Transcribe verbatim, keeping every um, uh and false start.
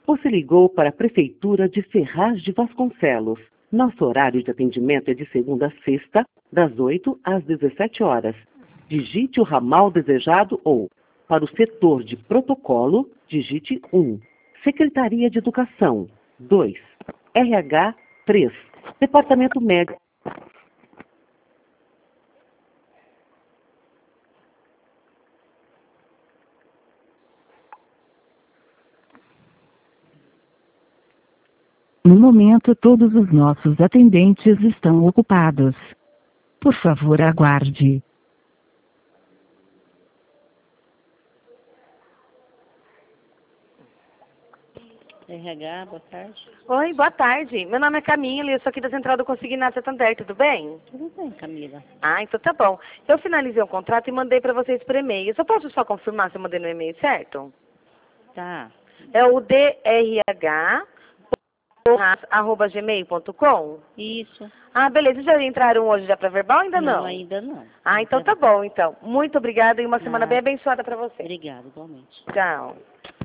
Você ligou para a Prefeitura de Ferraz de Vasconcelos. Nosso horário de atendimento é de segunda a sexta, das oito às dezessete horas. Digite o ramal desejado ou, para o setor de protocolo, digite um. Secretaria de Educação, dois. R H, três. Departamento Médico. No momento, todos os nossos atendentes estão ocupados. Por favor, aguarde. R H, boa tarde. Oi, boa tarde. Meu nome é Camila e eu sou aqui da Central do Consignado Santander, tudo bem? Tudo bem, Camila. Ah, então tá bom. Eu finalizei o contrato e mandei para vocês por e-mail. Eu só posso só confirmar se eu mandei no e-mail certo? Tá. É o D R H arroba gmail ponto com? Isso. Ah, beleza. Já entraram hoje já para verbal ou ainda não? Não, ainda não. Ah, então tá bom, então. Muito obrigada e uma semana Nada. bem abençoada para você. Obrigada, igualmente. Tchau.